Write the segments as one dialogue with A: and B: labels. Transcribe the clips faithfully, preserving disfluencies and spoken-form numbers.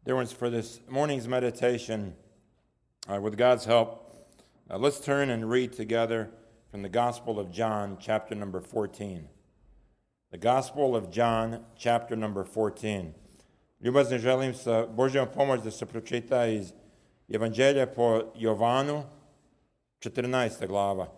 A: Dear ones, for this morning's meditation, uh, with God's help, uh, let's turn and read together from the Gospel of John, chapter number fourteen. The Gospel of John, chapter number fourteen. Ljubazne, želim sa Božjom pomoć da se pročita iz Evanđelja po Jovanu, četrnaesta glava.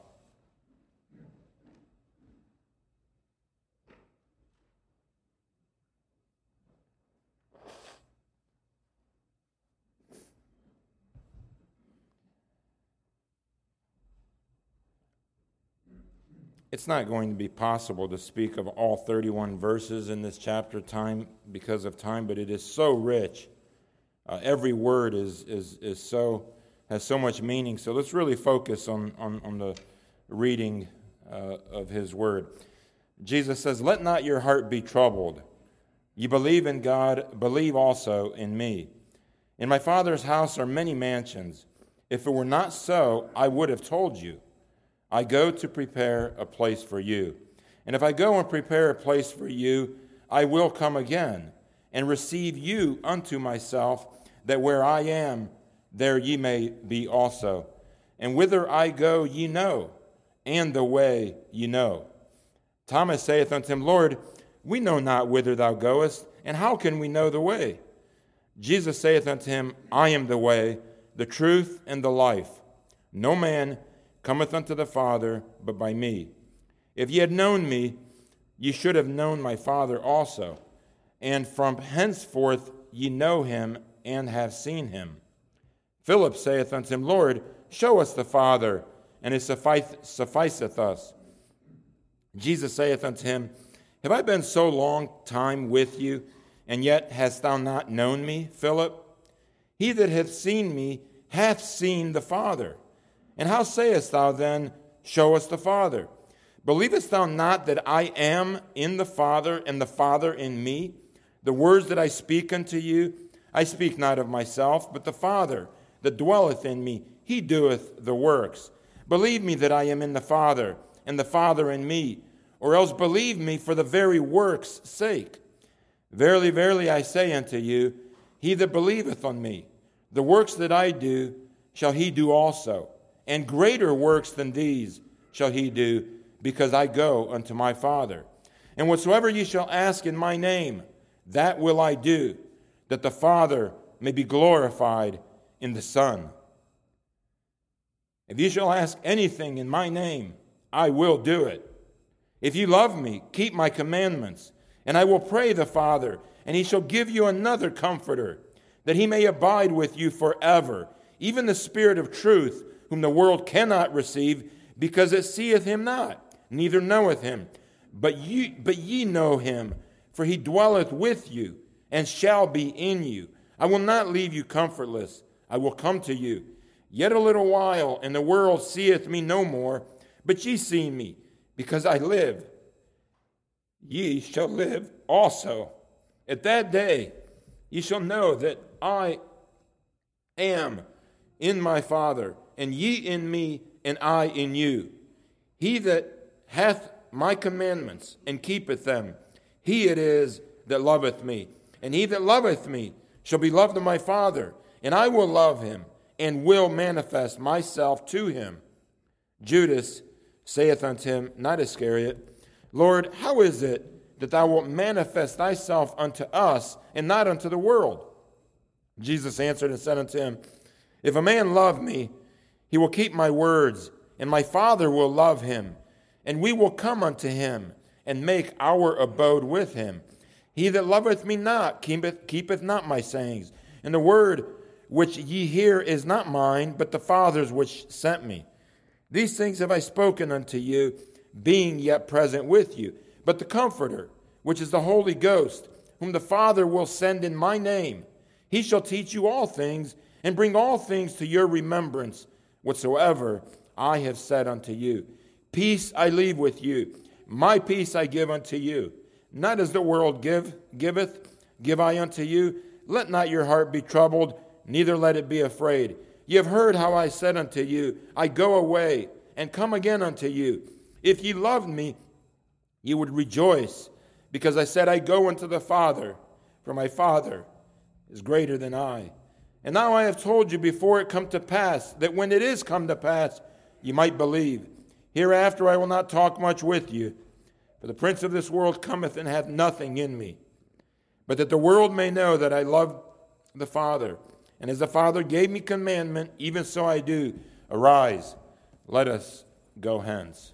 A: It's not going to be possible to speak of all thirty-one verses in this chapter time because of time, but it is so rich. Uh, every word is is is so has so much meaning. So let's really focus on on, on the reading uh, of His Word. Jesus says, "Let not your heart be troubled. You believe in God, believe also in me. In my Father's house are many mansions. If it were not so, I would have told you. I go to prepare a place for you. And if I go and prepare a place for you, I will come again and receive you unto myself, that where I am, there ye may be also. And whither I go ye know, and the way ye know." Thomas saith unto him, "Lord, we know not whither thou goest, and how can we know the way?" Jesus saith unto him, "I am the way, the truth, and the life. No man cometh unto the Father but by me. If ye had known me, ye should have known my Father also. And from henceforth ye know him and have seen him." Philip saith unto him, "Lord, show us the Father, and it sufficeth us." Jesus saith unto him, "Have I been so long time with you, and yet hast thou not known me, Philip? He that hath seen me hath seen the Father. And how sayest thou then, Show us the Father? Believest thou not that I am in the Father, and the Father in me? The words that I speak unto you, I speak not of myself, but the Father that dwelleth in me, he doeth the works. Believe me that I am in the Father, and the Father in me, or else believe me for the very works' sake. Verily, verily, I say unto you, he that believeth on me, the works that I do, shall he do also. And greater works than these shall he do, because I go unto my Father. And whatsoever ye shall ask in my name, that will I do, that the Father may be glorified in the Son. If ye shall ask anything in my name, I will do it. If ye love me, keep my commandments. And I will pray the Father, and he shall give you another Comforter, that he may abide with you forever, even the Spirit of truth, whom the world cannot receive, because it seeth him not, neither knoweth him. But ye, but ye know him, for he dwelleth with you, and shall be in you. I will not leave you comfortless. I will come to you. Yet a little while, and the world seeth me no more, but ye see me, because I live. Ye shall live also. At that day ye shall know that I am in my Father, and ye in me, and I in you. He that hath my commandments, and keepeth them, he it is that loveth me. And he that loveth me shall be loved of my Father, and I will love him, and will manifest myself to him. Judas saith unto him, not Iscariot, Lord, how is it that thou wilt manifest thyself unto us, and not unto the world? Jesus answered and said unto him, If a man love me, he will keep my words, and my Father will love him, and we will come unto him, and make our abode with him. He that loveth me not keepeth, keepeth not my sayings, and the word which ye hear is not mine, but the Father's which sent me. These things have I spoken unto you, being yet present with you. But the Comforter, which is the Holy Ghost, whom the Father will send in my name, he shall teach you all things, and bring all things to your remembrance, whatsoever I have said unto you. Peace I leave with you, my peace I give unto you. Not as the world give, giveth, give I unto you. Let not your heart be troubled, neither let it be afraid. Ye have heard how I said unto you, I go away, and come again unto you. If ye loved me, ye would rejoice, because I said, I go unto the Father, for my Father is greater than I. And now I have told you before it come to pass, that when it is come to pass, you might believe. Hereafter I will not talk much with you, for the prince of this world cometh and hath nothing in me. But that the world may know that I love the Father. And as the Father gave me commandment, even so I do. Arise, let us go hence.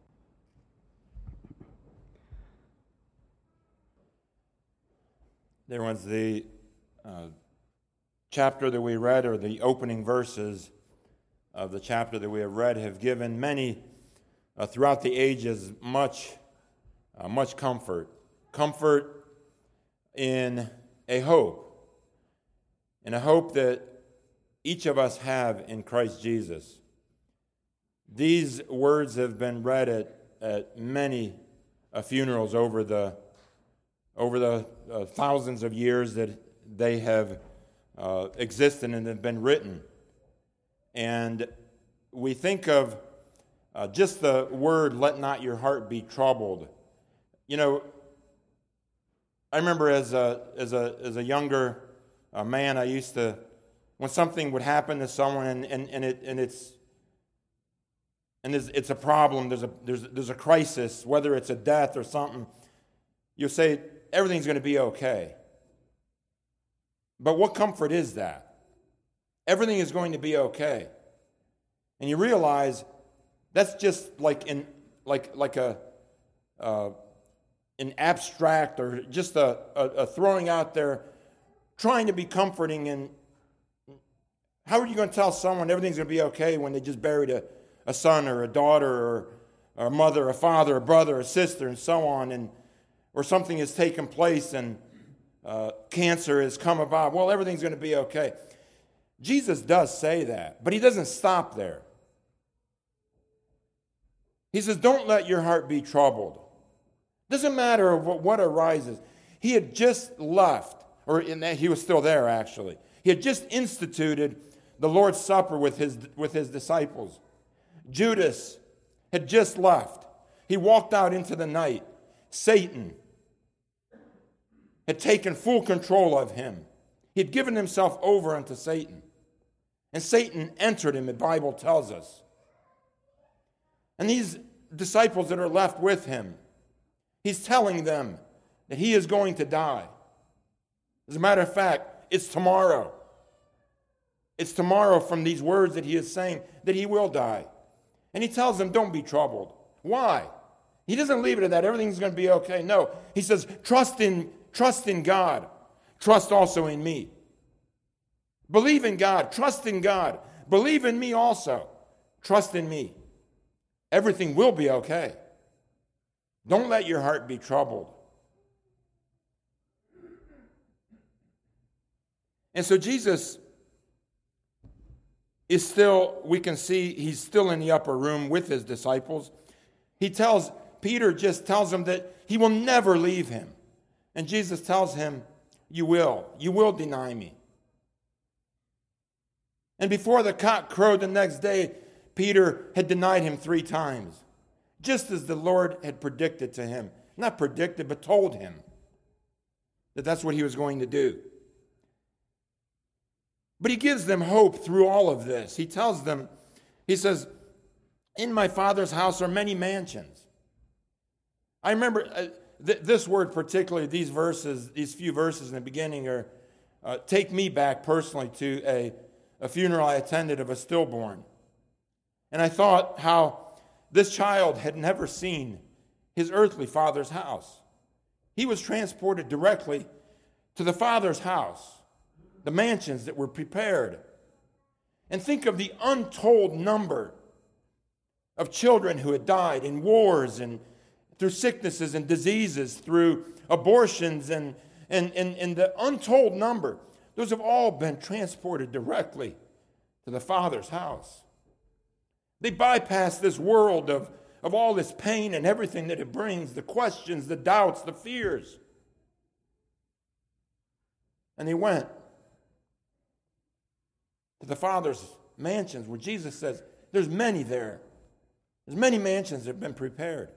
A: There was the uh, chapter that we read, or the opening verses of the chapter that we have read, have given many uh, throughout the ages much, uh, much comfort. Comfort in a hope. In a hope that each of us have in Christ Jesus. These words have been read at, at many uh, funerals over the over the uh, thousands of years that they have uh, existed and have been written. And we think of uh, just the word, let not your heart be troubled. You know, I remember as a, as a, as a younger uh, man, I used to, when something would happen to someone and, and, and, it, and it's and it's, it's a problem, there's a, there's, there's a crisis, whether it's a death or something, you'll say, everything's going to be okay. But what comfort is that? Everything is going to be okay. And you realize that's just like in like like a uh, an abstract or just a, a, a throwing out there, trying to be comforting. And how are you going to tell someone everything's going to be okay when they just buried a, a son or a daughter or, or a mother, a father, a brother, a sister, and so on, and or something has taken place and uh, cancer has come about? Well, everything's going to be okay. Jesus does say that, but he doesn't stop there. He says, don't let your heart be troubled. Doesn't matter what, what arises. He had just left, or in that, he was still there actually. He had just instituted the Lord's Supper with his, with his disciples. Judas had just left. He walked out into the night. Satan had taken full control of him. He had given himself over unto Satan. And Satan entered him, the Bible tells us. And these disciples that are left with him, he's telling them that he is going to die. As a matter of fact, it's tomorrow. It's tomorrow from these words that he is saying that he will die. And he tells them, don't be troubled. Why? He doesn't leave it at that. Everything's going to be okay. No. He says, trust in, trust in God. Trust also in me. Believe in God. Trust in God. Believe in me also. Trust in me. Everything will be okay. Don't let your heart be troubled. And so Jesus is still, we can see he's still in the upper room with his disciples. He tells, Peter just tells him that he will never leave him. And Jesus tells him, you will. You will deny me. And before the cock crowed the next day, Peter had denied him three times, just as the Lord had predicted to him. Not predicted, but told him that that's what he was going to do. But he gives them hope through all of this. He tells them, he says, in my Father's house are many mansions. I remember uh, th- this word particularly, these verses, these few verses in the beginning are uh, take me back personally to a, a funeral I attended of a stillborn. And I thought how this child had never seen his earthly father's house. He was transported directly to the Father's house, the mansions that were prepared. And think of the untold number of children who had died in wars and through sicknesses and diseases, through abortions, and, and, and, and the untold number. Those have all been transported directly to the Father's house. They bypass this world of, of all this pain and everything that it brings, the questions, the doubts, the fears. And they went to the Father's mansions where Jesus says, there's many there. There's many mansions that have been prepared.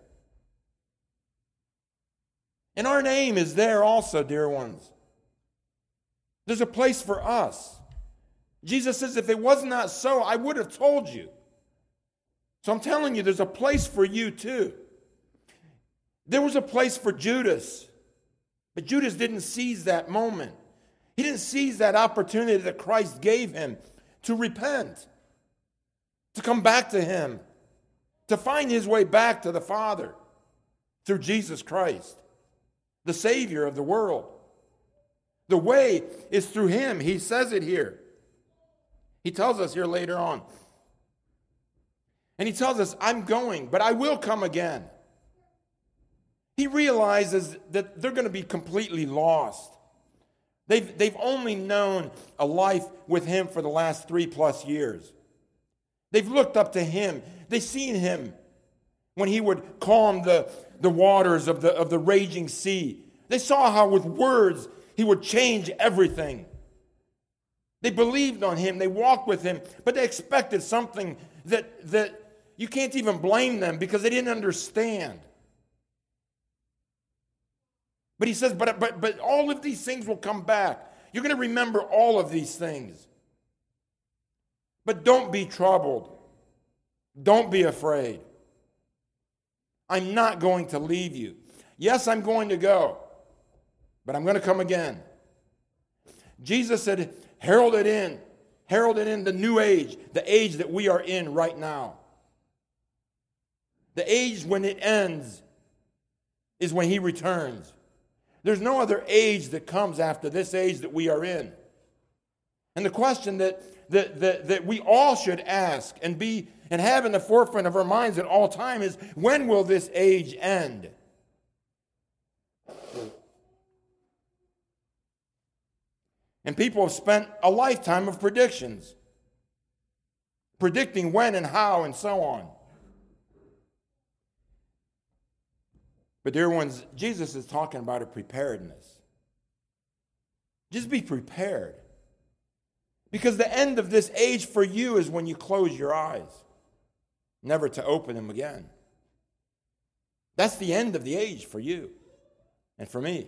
A: And our name is there also, dear ones. There's a place for us. Jesus says, if it was not so, I would have told you. So I'm telling you, there's a place for you too. There was a place for Judas, but Judas didn't seize that moment. He didn't seize that opportunity that Christ gave him to repent, to come back to him, to find his way back to the Father through Jesus Christ, the Savior of the world. The way is through him. He says it here. He tells us here later on. And he tells us, I'm going, but I will come again. He realizes that they're going to be completely lost. They've, they've only known a life with him for the last three plus years. They've looked up to him. They've seen him when he would calm the, the waters of the, of the raging sea. They saw how with words he would change everything. They believed on him. They walked with him. But they expected something that, that you can't even blame them because they didn't understand. But he says, but, but, but all of these things will come back. You're going to remember all of these things. But don't be troubled. Don't be afraid. I'm not going to leave you. Yes, I'm going to go, but I'm going to come again. Jesus said, herald it in. Herald it in the new age, the age that we are in right now. The age when it ends is when he returns. There's no other age that comes after this age that we are in. And the question that, that, that, that we all should ask and be and have in the forefront of our minds at all time is, when will this age end? And people have spent a lifetime of predictions, predicting when and how and so on. But dear ones, Jesus is talking about a preparedness. Just be prepared. Because the end of this age for you is when you close your eyes, never to open them again. That's the end of the age for you and for me.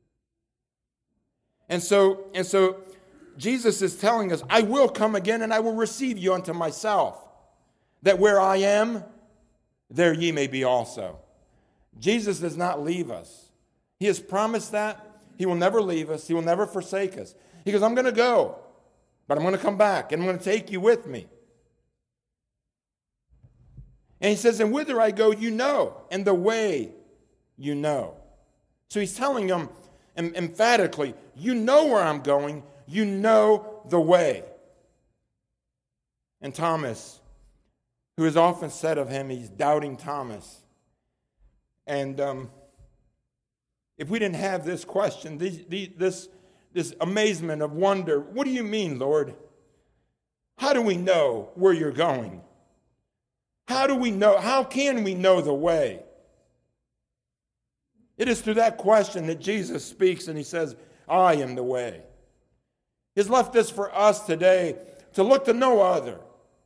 A: And so, and so Jesus is telling us, I will come again and I will receive you unto myself, that where I am, there ye may be also. Jesus does not leave us. He has promised that. He will never leave us. He will never forsake us. He goes, I'm going to go, but I'm going to come back, and I'm going to take you with me. And he says, and whither I go, you know, and the way you know. So he's telling them em- emphatically, you know where I'm going, you know the way. And Thomas, who is often said of him, he's doubting Thomas. And um, if we didn't have this question, these, these, this, this amazement of wonder, what do you mean, Lord? How do we know where you're going? How do we know? How can we know the way? It is through that question that Jesus speaks and he says, I am the way. He's left this for us today to look to no other.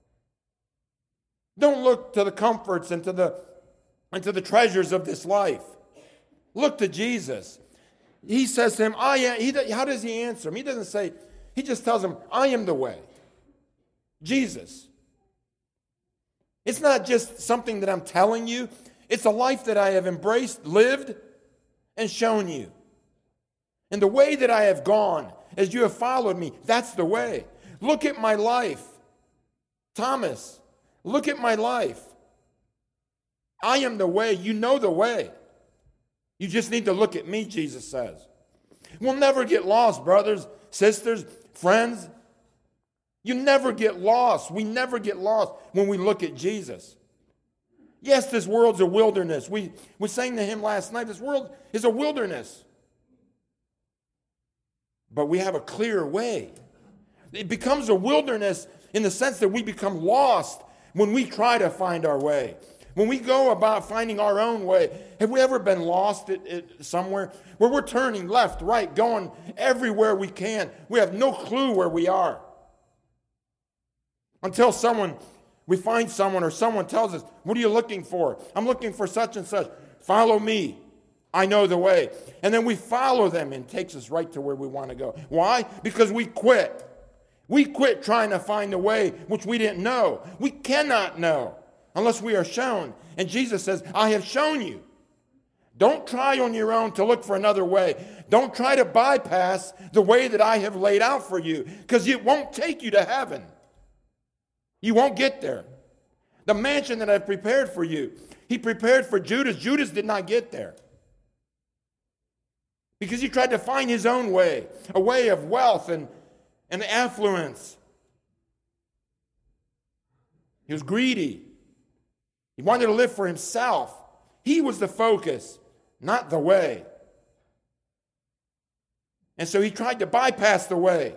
A: Don't look to the comforts and to the and to the treasures of this life. Look to Jesus. He says to him, I am. He, how does he answer him? He doesn't say, he just tells him, I am the way. Jesus. It's not just something that I'm telling you. It's a life that I have embraced, lived, and shown you. And the way that I have gone, as you have followed me, that's the way. Look at my life. Thomas, look at my life. I am the way. You know the way. You just need to look at me, Jesus says. We'll never get lost, brothers, sisters, friends. You never get lost. We never get lost when we look at Jesus. Yes, this world's a wilderness. We, we sang to him last night. This world is a wilderness. But we have a clear way. It becomes a wilderness in the sense that we become lost when we try to find our way. When we go about finding our own way. Have we ever been lost at, at somewhere where we're turning left, right, going everywhere we can? We have no clue where we are. Until someone, we find someone or someone tells us, what are you looking for? I'm looking for such and such. Follow me. I know the way. And then we follow them and it takes us right to where we want to go. Why? Because we quit. We quit trying to find the way which we didn't know. We cannot know unless we are shown. And Jesus says, I have shown you. Don't try on your own to look for another way. Don't try to bypass the way that I have laid out for you, because it won't take you to heaven. You won't get there. The mansion that I've prepared for you, he prepared for Judas. Judas did not get there because he tried to find his own way, a way of wealth and, and affluence. He was greedy. He wanted to live for himself. He was the focus, not the way. And so he tried to bypass the way.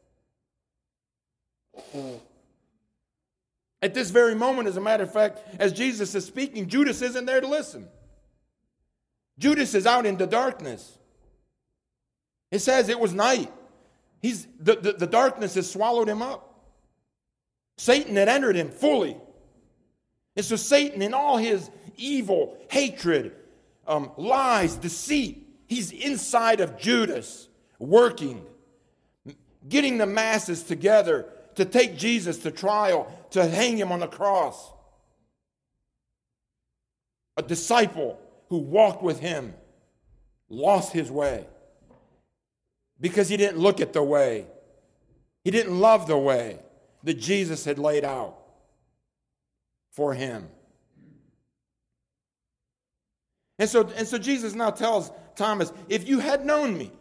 A: At this very moment, as a matter of fact, as Jesus is speaking, Judas isn't there to listen. Judas is out in the darkness. It says it was night. He's, the, the, the darkness has swallowed him up. Satan had entered him fully. And so Satan, in all his evil, hatred, um, lies, deceit, he's inside of Judas, working, getting the masses together to take Jesus to trial, to hang him on the cross. A disciple who walked with him lost his way because he didn't look at the way. He didn't love the way that Jesus had laid out for him. And so, and so Jesus now tells Thomas, if you had known me,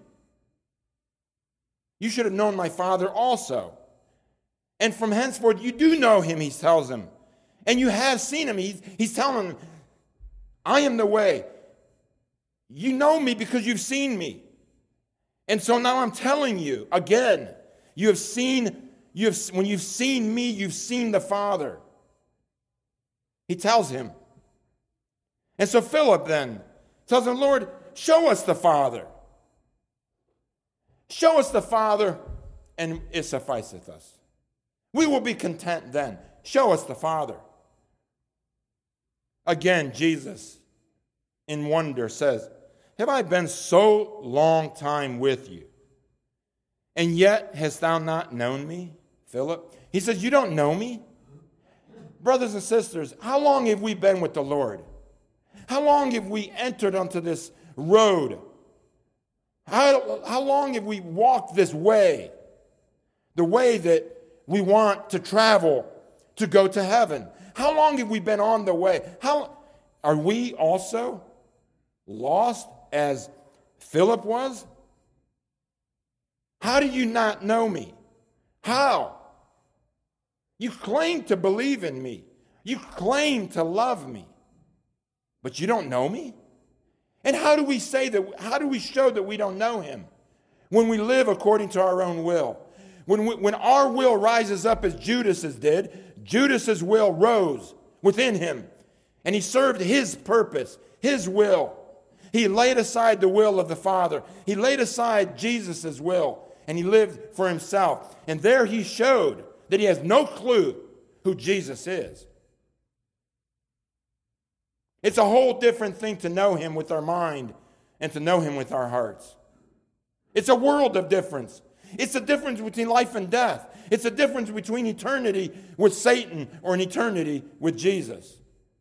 A: you should have known my Father also. And from henceforth, you do know him, he tells him. And you have seen him. He's, he's telling him, I am the way. You know me because you've seen me. And so now I'm telling you, again, you have seen, you have, when you've seen me, you've seen the Father. He tells him. And so Philip then tells him, Lord, show us the Father. Show us the Father, and it sufficeth us. We will be content then. Show us the Father. Again, Jesus, in wonder, says, have I been so long time with you, and yet hast thou not known me, Philip? He says, you don't know me? Brothers and sisters, how long have we been with the Lord? How long have we entered onto this road? How, how long have we walked this way? The way that we want to travel to go to heaven. How long have we been on the way? How are we also lost as Philip was? How do you not know me? How? You claim to believe in me. You claim to love me. But you don't know me? And how do we say that, how do we show that we don't know him? When we live according to our own will. When, we, when our will rises up as Judas's did, Judas's will rose within him. And he served his purpose, his will. He laid aside the will of the Father. He laid aside Jesus' will. And he lived for himself. And there he showed that he has no clue who Jesus is. It's a whole different thing to know him with our mind and to know him with our hearts. It's a world of difference. It's a difference between life and death. It's a difference between eternity with Satan or an eternity with Jesus.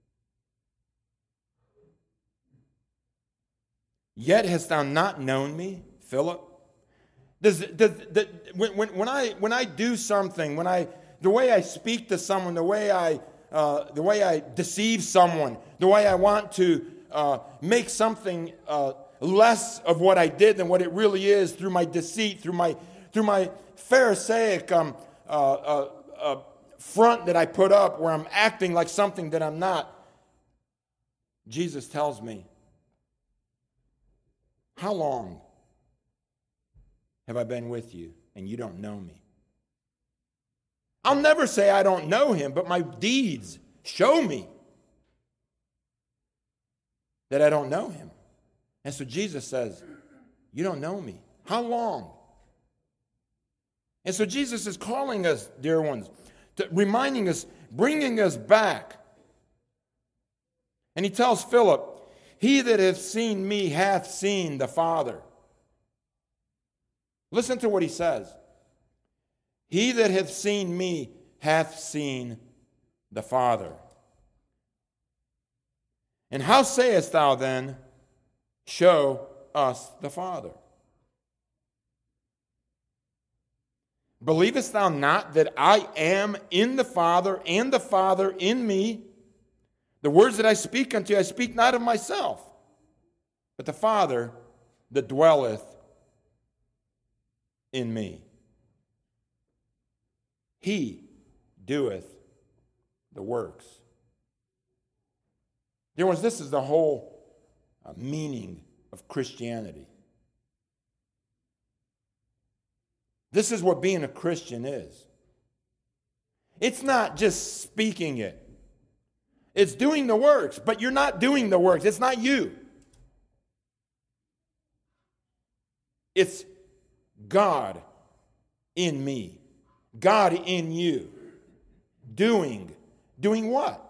A: Yet hast thou not known me, Philip? Does, does, does, when, when, when, I, when I do something, when I, the way I speak to someone, the way I, uh, the way I deceive someone, the way I want to uh, make something uh, less of what I did than what it really is through my deceit, through my through my Pharisaic um, uh, uh, uh, front that I put up where I'm acting like something that I'm not. Jesus tells me, how long have I been with you and you don't know me? I'll never say I don't know him, but my deeds show me that I don't know him. And so Jesus says, you don't know me. How long? And so Jesus is calling us, dear ones, to, reminding us, bringing us back. And he tells Philip, He that hath seen me hath seen the Father. Listen to what he says. He that hath seen me hath seen the Father. And how sayest thou then, show us the Father? Believest thou not that I am in the Father, and the Father in me? The words that I speak unto you, I speak not of myself, but the Father that dwelleth in me. He doeth the works. Dear ones, this is the whole uh, meaning of Christianity. This is what being a Christian is. It's not just speaking it. It's doing the works, but you're not doing the works. It's not you. It's God in me. God in you. Doing. Doing what?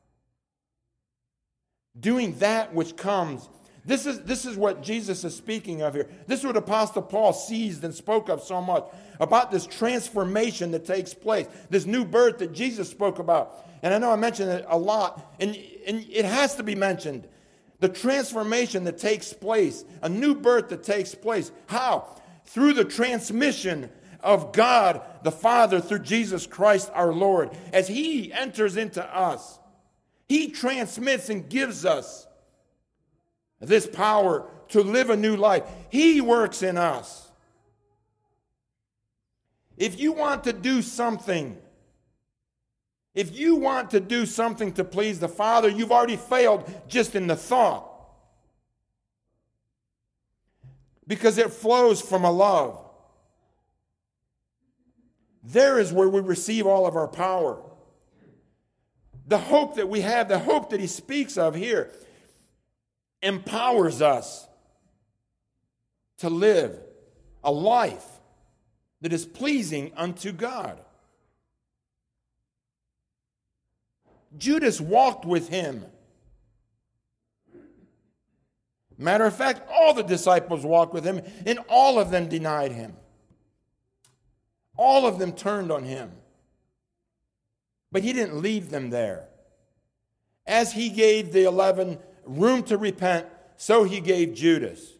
A: Doing that which comes. This is, this is what Jesus is speaking of here. This is what Apostle Paul seized and spoke of so much. About this transformation that takes place. This new birth that Jesus spoke about. And I know I mentioned it a lot. And, and it has to be mentioned. The transformation that takes place. A new birth that takes place. How? Through the transmission of God the Father through Jesus Christ our Lord. As He enters into us. He transmits and gives us this power to live a new life. He works in us. If you want to do something, if you want to do something to please the Father, you've already failed just in the thought. Because it flows from a love. There is where we receive all of our power. The hope that we have, the hope that he speaks of here, empowers us to live a life that is pleasing unto God. Judas walked with him. Matter of fact, all the disciples walked with him, and all of them denied him. All of them turned on him. But he didn't leave them there. As he gave the eleven room to repent, so he gave Judas.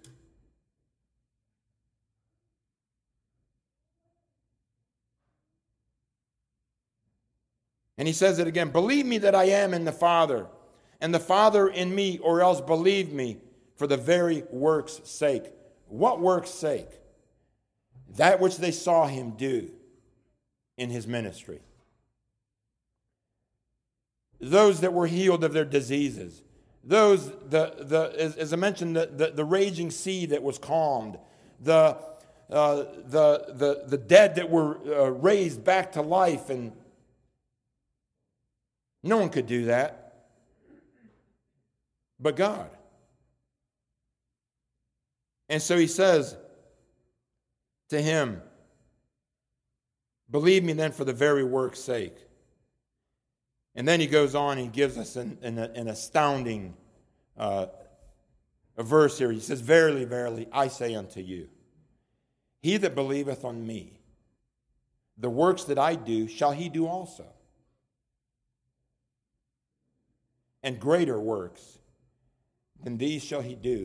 A: And he says it again, believe me that I am in the Father, and the Father in me, or else believe me for the very work's sake. What work's sake? That which they saw him do in his ministry. Those that were healed of their diseases. Those, the, the, as, as I mentioned, the, the, the raging sea that was calmed. The, uh, the, the, the dead that were uh, raised back to life. And no one could do that but God. And so he says to him, believe me then for the very work's sake. And then he goes on and gives us an, an, an astounding uh, a verse here. He says, verily, verily, I say unto you, he that believeth on me, the works that I do, shall he do also. And greater works than these shall he do,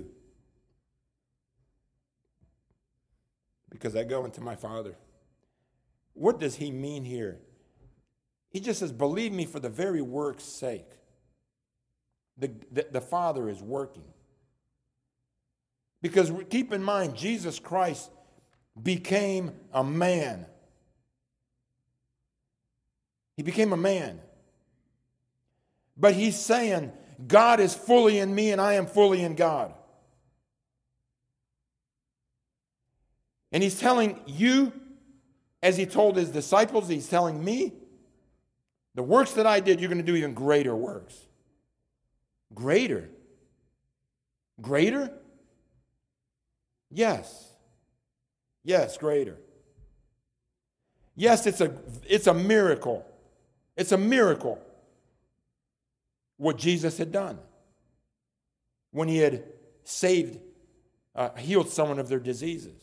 A: because I go unto my Father. What does he mean here? He just says, believe me for the very work's sake. The, the, the Father is working. Because keep in mind, Jesus Christ became a man. He became a man. But he's saying, God is fully in me and I am fully in God. And he's telling you, as he told his disciples, he's telling me, the works that I did, you're going to do even greater works. Greater? Greater? Yes. Yes, greater. Yes, it's a, it's a miracle. It's a miracle what Jesus had done. when he had saved, uh, healed someone of their diseases.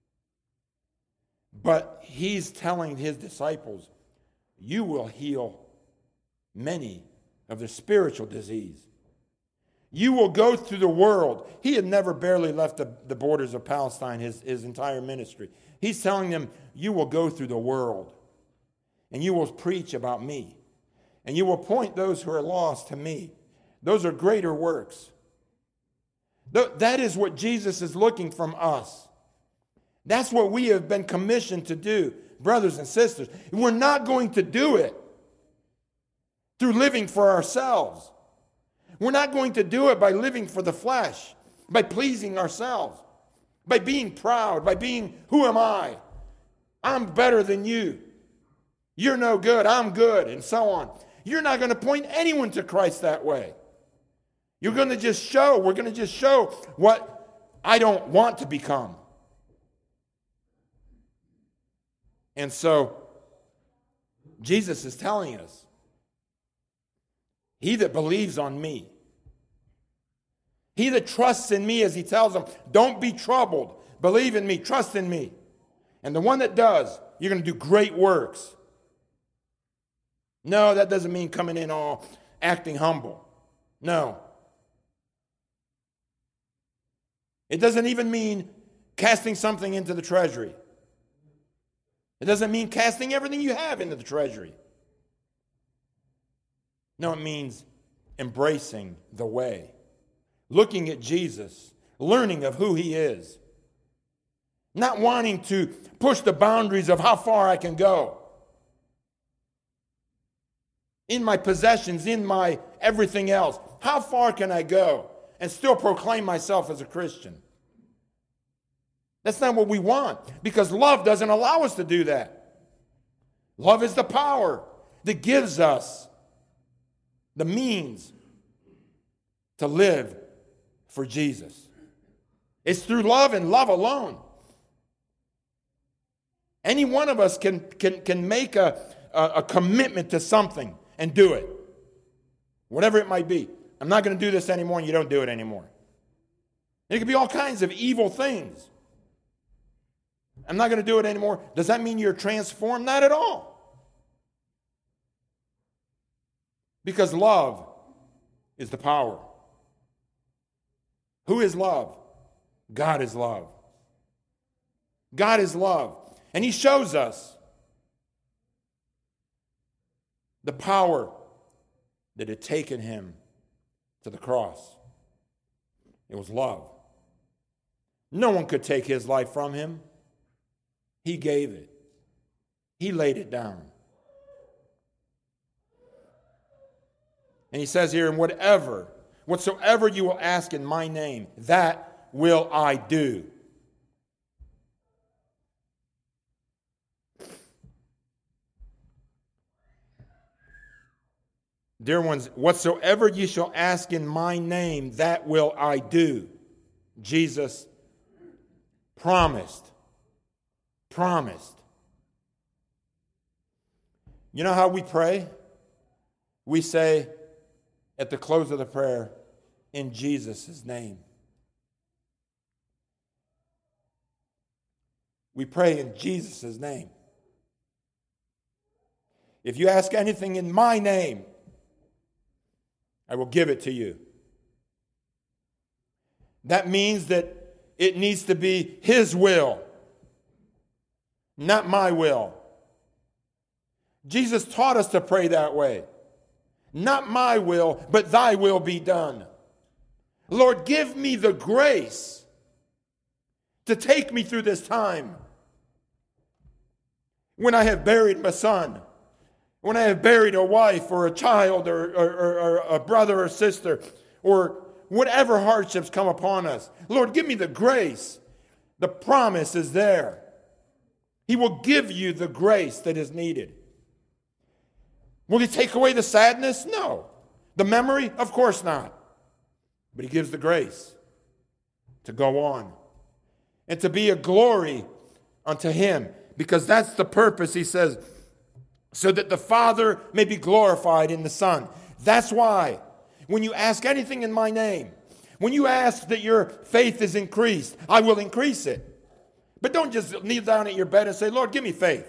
A: But he's telling his disciples, you will heal many of their spiritual disease. You will go through the world. He had never barely left the, the borders of Palestine, his, his entire ministry. He's telling them, you will go through the world, and you will preach about me, and you will point those who are lost to me. Those are greater works. Th- that is what Jesus is looking from us. That's what we have been commissioned to do, brothers and sisters. We're not going to do it through living for ourselves. We're not going to do it by living for the flesh, by pleasing ourselves, by being proud, by being, who am I? I'm better than you. You're no good, I'm good, and so on. You're not going to point anyone to Christ that way. You're going to just show, we're going to just show what I don't want to become. And so, Jesus is telling us, he that believes on me, he that trusts in me, as he tells them, don't be troubled, believe in me, trust in me. And the one that does, you're going to do great works. No, that doesn't mean coming in all acting humble. No. It doesn't even mean casting something into the treasury. It doesn't mean casting everything you have into the treasury. No, it means embracing the way, looking at Jesus, learning of who he is, not wanting to push the boundaries of how far I can go in my possessions, in my everything else. How far can I go and still proclaim myself as a Christian? That's not what we want, because love doesn't allow us to do that. Love is the power that gives us the means to live for Jesus. It's through love and love alone. Any one of us can, can, can make a, a, a commitment to something and do it. Whatever it might be. I'm not going to do this anymore, and you don't do it anymore. It could be all kinds of evil things. I'm not going to do it anymore. Does that mean you're transformed? Not at all. Because love is the power. Who is love? God is love. God is love. And he shows us the power that had taken him to the cross. It was love. No one could take his life from him. He gave it. He laid it down. And he says here, and whatever, whatsoever you will ask in my name, that will I do. Dear ones, whatsoever you shall ask in my name, that will I do. Jesus promised. Promised. You know how we pray? We say at the close of the prayer, in Jesus' name. We pray in Jesus' name. If you ask anything in my name, I will give it to you. That means that it needs to be his will, not my will. Jesus taught us to pray that way. Not my will, but thy will be done. Lord, give me the grace to take me through this time. When I have buried my son, when I have buried a wife or a child or, or, or, or a brother or sister, or whatever hardships come upon us, Lord, give me the grace. The promise is there. He will give you the grace that is needed. Will he take away the sadness? No. The memory? Of course not. But he gives the grace to go on and to be a glory unto him, because that's the purpose, he says, so that the Father may be glorified in the Son. That's why when you ask anything in my name, When you ask that your faith is increased, I will increase it. But don't just kneel down at your bed and say, Lord, give me faith.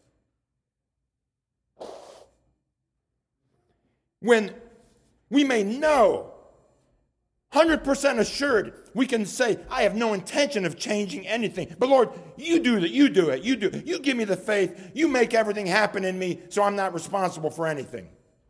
A: When we may know, one hundred percent assured, we can say, I have no intention of changing anything. But Lord, you do it, you do it, you do it. You give me the faith, you make everything happen in me so I'm not responsible for anything.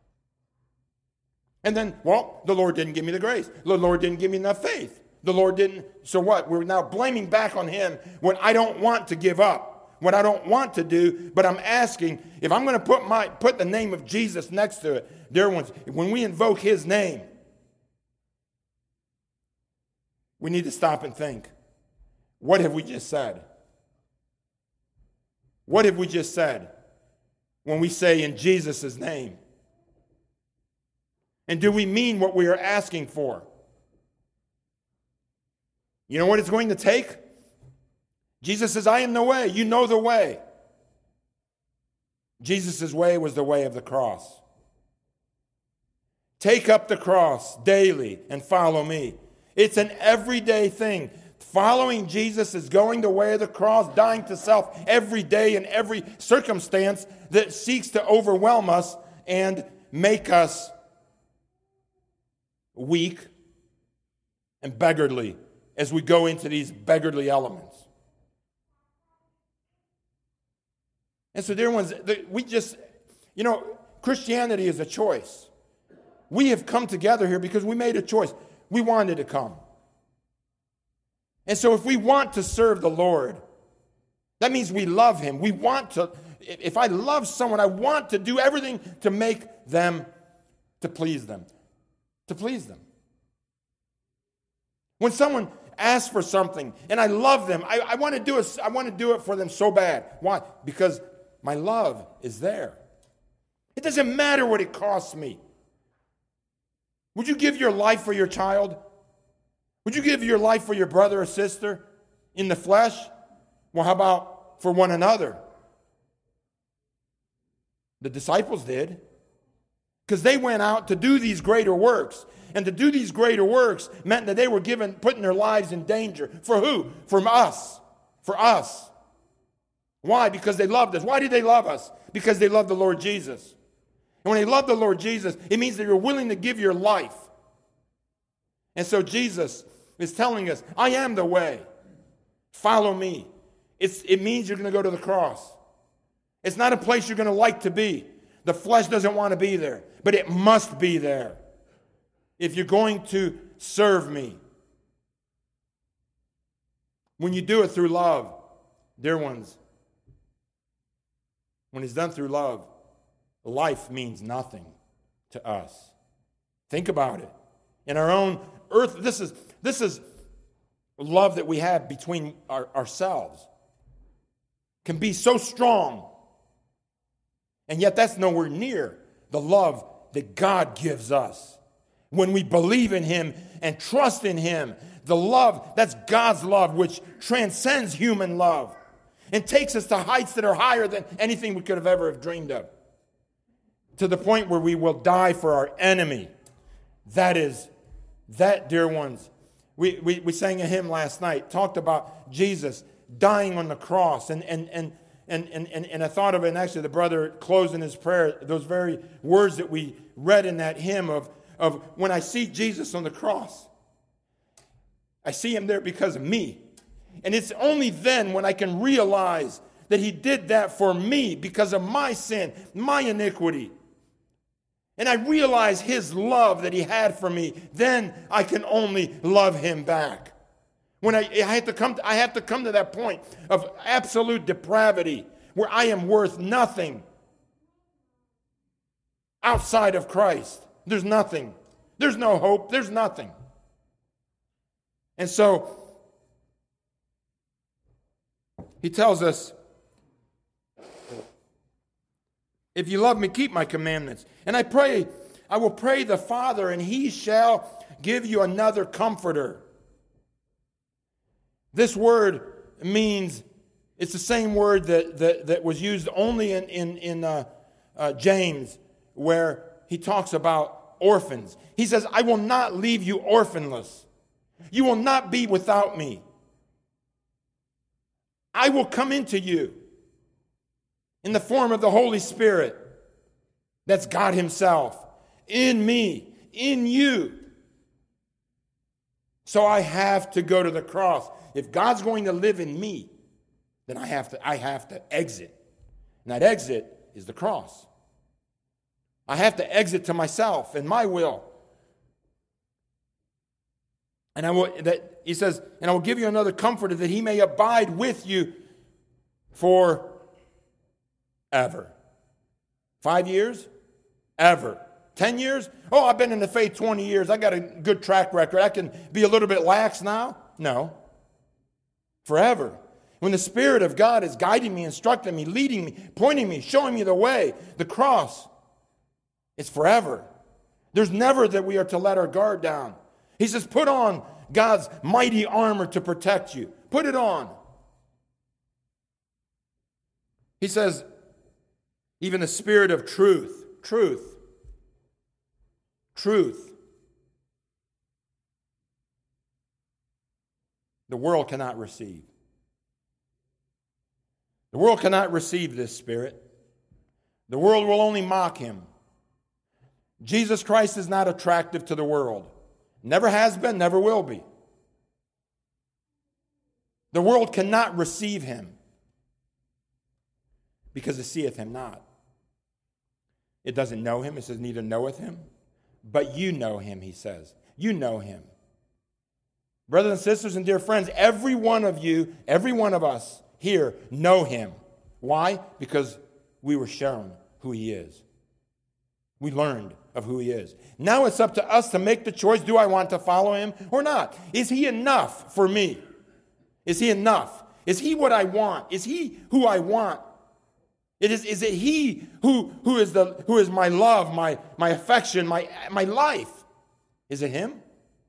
A: And then, well, the Lord didn't give me the grace. The Lord didn't give me enough faith. The Lord didn't, so what? We're now blaming back on him what I don't want to give up, what I don't want to do, but I'm asking, if I'm going to put my put the name of Jesus next to it, dear ones, when we invoke his name, we need to stop and think, what have we just said? What have we just said when we say in Jesus' name? And do we mean what we are asking for? You know what it's going to take? Jesus says, I am the way. You know the way. Jesus' way was the way of the cross. Take up the cross daily and follow me. It's an everyday thing. Following Jesus is going the way of the cross, dying to self every day in every circumstance that seeks to overwhelm us and make us weak and beggarly as we go into these beggarly elements. And so, dear ones, we just, you know, Christianity is a choice. We have come together here because we made a choice. We wanted to come. And so if we want to serve the Lord, that means we love him. We want to, if I love someone, I want to do everything to make them, to please them. To please them. When someone asks for something and I love them, I, I want to do it, I want to do it for them so bad. Why? Because my love is there. It doesn't matter what it costs me. Would you give your life for your child? Would you give your life for your brother or sister in the flesh? Well, how about for one another? The disciples did. Because they went out to do these greater works. And to do these greater works meant that they were given, putting their lives in danger. For who? For us. For us. Why? Because they loved us. Why did they love us? Because they loved the Lord Jesus. And when they love the Lord Jesus, it means that you're willing to give your life. And so Jesus is telling us, I am the way. Follow me. It's, it means you're going to go to the cross. It's not a place you're going to like to be. The flesh doesn't want to be there, but it must be there if you're going to serve me. When you do it through love, dear ones, when it's done through love, life means nothing to us. Think about it. In our own earth, this is this is love that we have between our, ourselves. Can be so strong. And yet that's nowhere near the love that God gives us. When we believe in him and trust in him, the love, that's God's love, which transcends human love and takes us to heights that are higher than anything we could have ever have dreamed of. To the point where we will die for our enemy. That is, that, dear ones, we, we, we sang a hymn last night, talked about Jesus dying on the cross, and and and and and, and, and I thought of it, and actually the brother closed in his prayer, those very words that we read in that hymn of, of when I see Jesus on the cross, I see him there because of me. And it's only then when I can realize that he did that for me because of my sin, my iniquity. And I realize his love that he had for me, then I can only love him back. When I, I have to come to, I have to come to that point of absolute depravity where I am worth nothing outside of Christ. There's nothing. There's no hope. There's nothing. And so he tells us, if you love me, keep my commandments. And I pray, I will pray the Father, and he shall give you another comforter. This word means, it's the same word that, that, that was used only in, in, in uh, uh, James, where he talks about orphans. He says, I will not leave you orphanless. You will not be without me. I will come into you in the form of the Holy Spirit. That's God himself. In me, in you. So I have to go to the cross. If God's going to live in me, then I have to, I have to exit. And that exit is the cross. I have to exit to myself and my will. And I will, that he says, and I will give you another comforter that he may abide with you forever. Five years? Ever. Ten years? Oh, I've been in the faith twenty years. I got a good track record. I can be a little bit lax now? No. Forever. When the Spirit of God is guiding me, instructing me, leading me, pointing me, showing me the way, the cross, it's forever. There's never that we are to let our guard down. He says, put on God's mighty armor to protect you. Put it on. He says, even the Spirit of truth, truth, truth. The world cannot receive. The world cannot receive this Spirit. The world will only mock him. Jesus Christ is not attractive to the world. Never has been, never will be. The world cannot receive him because it seeth him not. It doesn't know him. It says neither knoweth him. But you know him, he says. You know him. Brothers and sisters and dear friends, every one of you, every one of us here know him. Why? Because we were shown who he is. We learned of who he is. Now it's up to us to make the choice. Do I want to follow him or not? Is he enough for me? Is he enough? Is he what I want? Is he who I want? It is, is it he who, who, is the, who is my love, my, my affection, my, my life? Is it him?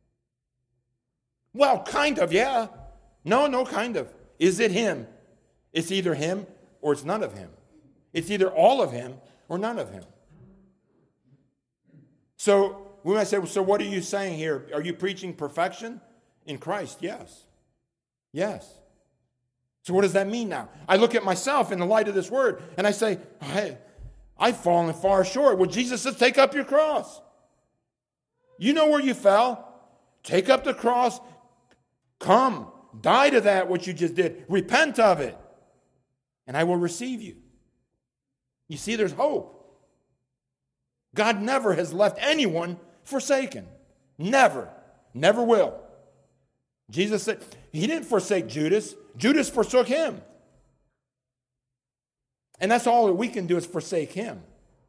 A: Well, kind of, yeah. No, no, kind of. Is it him? It's either him or it's none of him. It's either all of him or none of him. So we might say, so what are you saying here? Are you preaching perfection in Christ? Yes. Yes. So what does that mean now? I look at myself in the light of this word and I say, hey, I've fallen far short. Well, Jesus says, take up your cross. You know where you fell. Take up the cross. Come. Die to that what you just did. Repent of it. And I will receive you. You see, there's hope. God never has left anyone forsaken. Never. Never will. Jesus said, he didn't forsake Judas. Judas forsook him. And that's all that we can do is forsake him.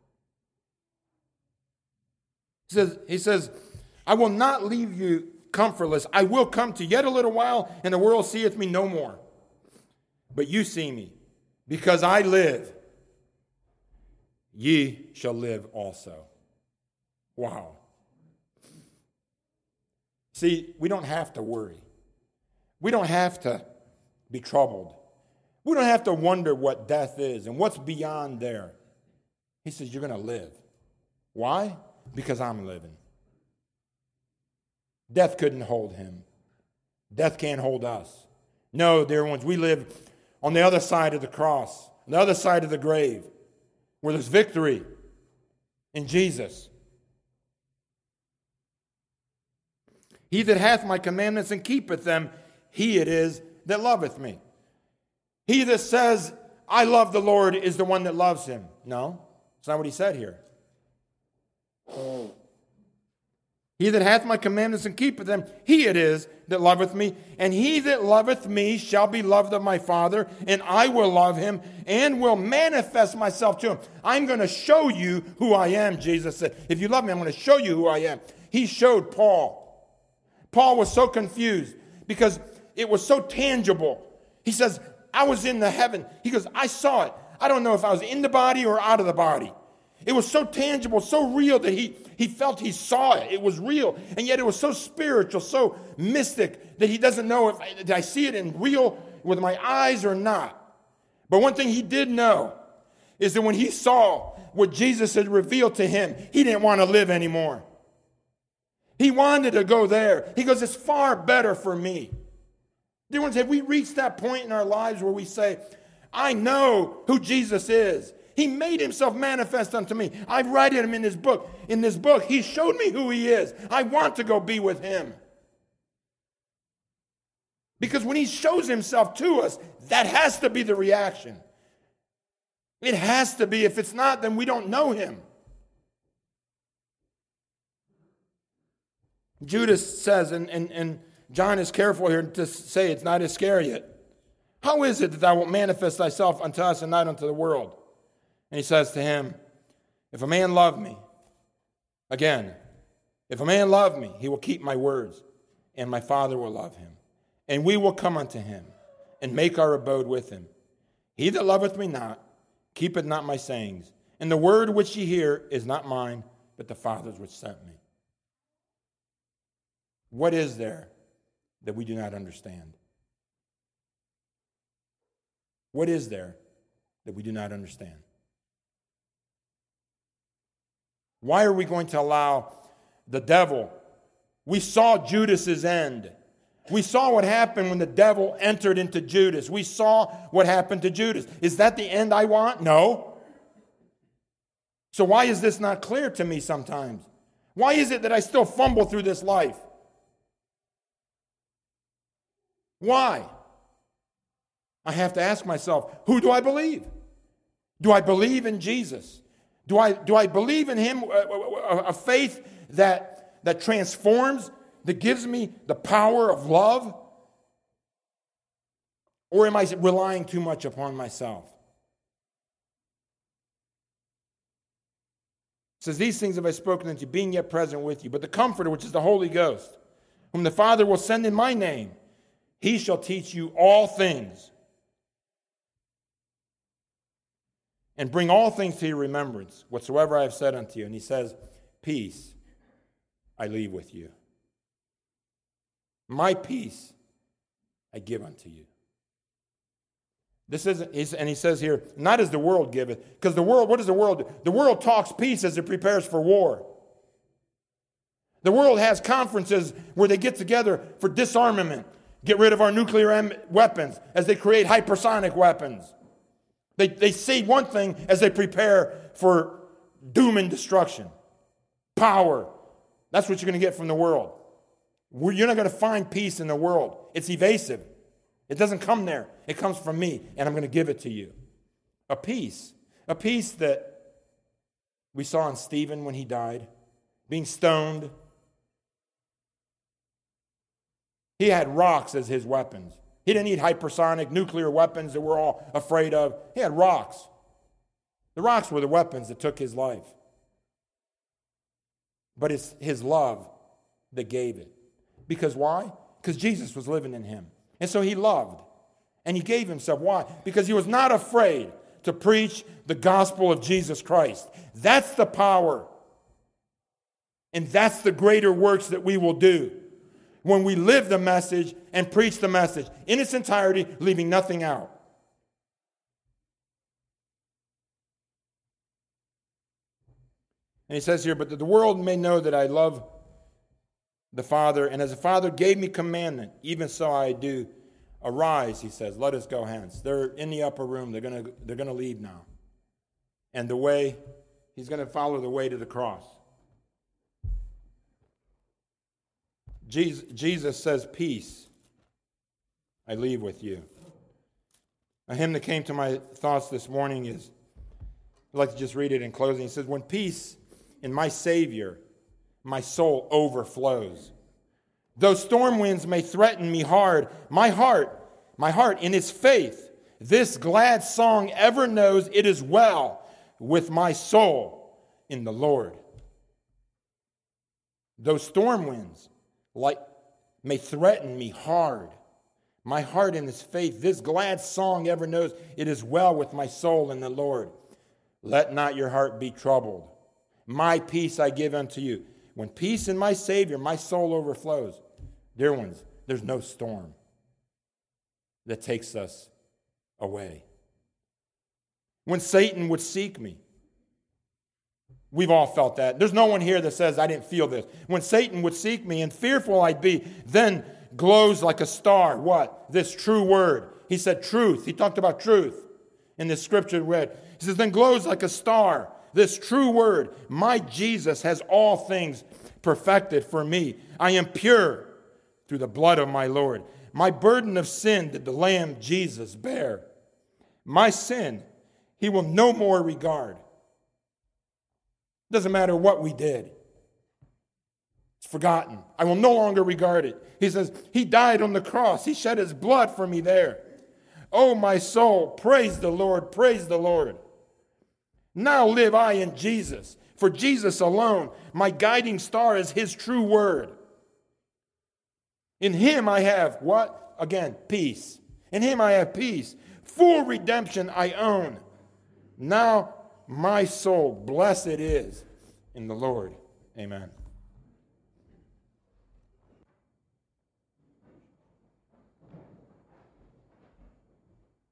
A: He says, he says, I will not leave you comfortless. I will come to yet a little while, and the world seeth me no more. But you see me. Because I live, ye shall live also. Wow. See, we don't have to worry. We don't have to be troubled. We don't have to wonder what death is and what's beyond there. He says, you're going to live. Why? Because I'm living. Death couldn't hold him. Death can't hold us. No, dear ones, we live on the other side of the cross, on the other side of the grave, where there's victory in Jesus. He that hath my commandments and keepeth them, he it is that loveth me. He that says, I love the Lord, is the one that loves him. No, it's not what he said here. He that hath my commandments and keepeth them, he it is that loveth me. And he that loveth me shall be loved of my Father, and I will love him and will manifest myself to him. I'm going to show you who I am, Jesus said. If you love me, I'm going to show you who I am. He showed Paul. Paul was so confused because it was so tangible. He says, I was in the heaven. He goes, I saw it. I don't know if I was in the body or out of the body. It was so tangible, so real that he, he felt he saw it. It was real. And yet it was so spiritual, so mystic that he doesn't know if I, did I see it in real with my eyes or not. But one thing he did know is that when he saw what Jesus had revealed to him, he didn't want to live anymore. He wanted to go there. He goes, it's far better for me. Dear ones, have we reached that point in our lives where we say, I know who Jesus is. He made himself manifest unto me. I've read him in his book. In this book, he showed me who he is. I want to go be with him. Because when he shows himself to us, that has to be the reaction. It has to be. If it's not, then we don't know him. Judas says, and, and, and John is careful here to say it's not Iscariot. How is it that thou wilt manifest thyself unto us and not unto the world? And he says to him, if a man love me, again, if a man love me, he will keep my words, and my Father will love him. And we will come unto him, and make our abode with him. He that loveth me not, keepeth not my sayings. And the word which ye hear is not mine, but the Father's which sent me. What is there that we do not understand? What is there that we do not understand? Why are we going to allow the devil? We saw Judas's end. We saw what happened when the devil entered into Judas. We saw what happened to Judas. Is that the end I want? No. So why is this not clear to me sometimes? Why is it that I still fumble through this life? Why? I have to ask myself, who do I believe? Do I believe in Jesus? Do I, do I believe in him, a, a, a faith that, that transforms, that gives me the power of love? Or am I relying too much upon myself? It says, these things have I spoken unto you, being yet present with you. But the Comforter, which is the Holy Ghost, whom the Father will send in my name, he shall teach you all things, and bring all things to your remembrance, whatsoever I have said unto you. And he says, peace I leave with you. My peace I give unto you. This isn't, and he says here, not as the world giveth, because the world, what does the world do? The world talks peace as it prepares for war. The world has conferences where they get together for disarmament, get rid of our nuclear em- weapons as they create hypersonic weapons. They, they say one thing as they prepare for doom and destruction. Power. That's what you're going to get from the world. You're not going to find peace in the world. It's evasive. It doesn't come there. It comes from me, and I'm going to give it to you. A peace. A peace that we saw in Stephen when he died, being stoned. He had rocks as his weapons. He didn't need hypersonic nuclear weapons that we're all afraid of. He had rocks. The rocks were the weapons that took his life. But it's his love that gave it. Because why? Because Jesus was living in him. And so he loved. And he gave himself. Why? Because he was not afraid to preach the gospel of Jesus Christ. That's the power. And that's the greater works that we will do when we live the message and preach the message in its entirety, leaving nothing out. And he says here, but that the world may know that I love the Father, and as the Father gave me commandment, even so I do. Arise, he says, let us go hence. They're in the upper room. They're going to they're going to leave now. And the way, he's going to follow the way to the cross. Jesus, Jesus says, peace I leave with you. A hymn that came to my thoughts this morning is, I'd like to just read it in closing. It says, when peace in my Savior, my soul overflows. Though storm winds may threaten me hard, my heart, my heart in its faith, this glad song ever knows it is well with my soul in the Lord. Though storm winds like may threaten me hard, my heart in its faith, this glad song ever knows it is well with my soul in the Lord. Let not your heart be troubled. My peace I give unto you. When peace in my Savior, my soul overflows. Dear ones, there's no storm that takes us away. When Satan would seek me, We've all felt that. There's no one here that says, I didn't feel this. When Satan would seek me and fearful I'd be, then glows like a star. What? This true word. He said truth. He talked about truth in this scripture we read. He says, then glows like a star. This true word. My Jesus has all things perfected for me. I am pure through the blood of my Lord. My burden of sin did the Lamb Jesus bear. My sin he will no more regard. Doesn't matter what we did. It's forgotten. I will no longer regard it. He says, he died on the cross. He shed his blood for me there. Oh, my soul, praise the Lord, praise the Lord. Now live I in Jesus. For Jesus alone, my guiding star is his true word. In him I have what? Again, peace. In him I have peace. Full redemption I own. Now my soul, blessed is in the Lord. Amen.